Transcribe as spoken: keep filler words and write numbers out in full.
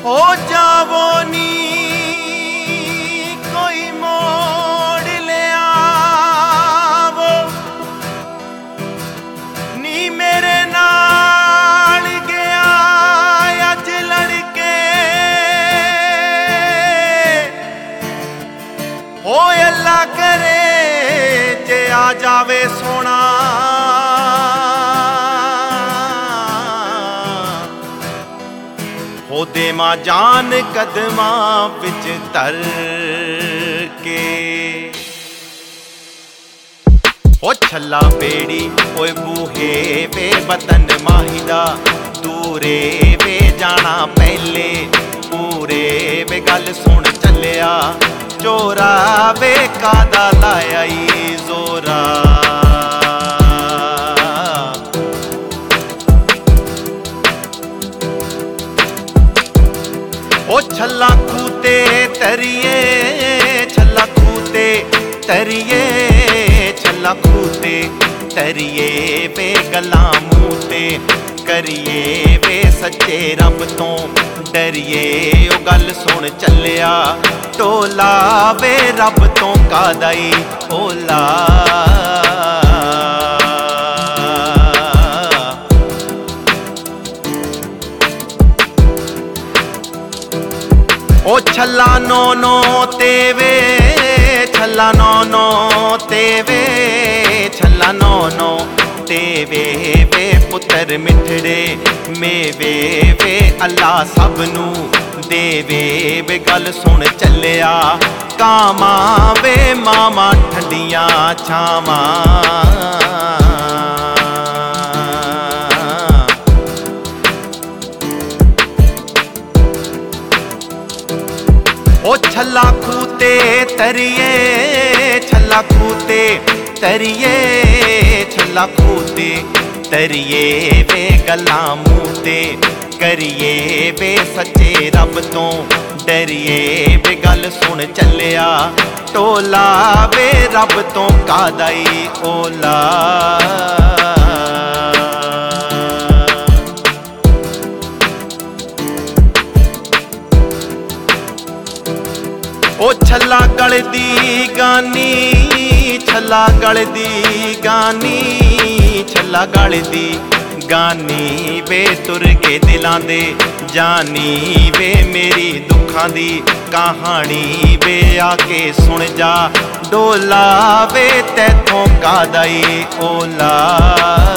हो जावो नी कोई मोड़ ले आवो नी मेरे नाल गया अज लड़के हो अल्लाह करे जे आ जावे सोना हो दे मां जान कदमां विच तर के ओ छला बेड़ी ओए बूहे वे वतन माहिदा दूरे वे जाना पहले पूरे वे गल सुन चलिया चोरा वे कादा लाया जोरा ओ छला खूते तरिए छला खूते तरिए छला खूते तरिए वे गला मूते करिए वे सच्चे रब तो डरिए ओ गल सुन चलिया टोला वे रब तो कादाई ओला ओ छला नो नो तेवे छला नो नो तेवे छला नो नो तेवे वे पुत्र मिठड़े मेवे वे अल्लाह सबनू देवे वे गल सुन चलिया कामा वे मामा ठंडियां छावां ओ छला खूते तरिए छला खूते तरिए छला खूते तरिए वे गला मूते करिए वे सच्चे रब तो डरिए वे गल सुन चलिया टोला वे रब तो कादाई ओला ओ छला गल दी गानी छला गल दी गानी छला गल दी गानी वे तुर के दिलां दे जानी वे मेरी दुखां दी कहानी वे आके सुन जा डोला वे तैथों कादाई ओला।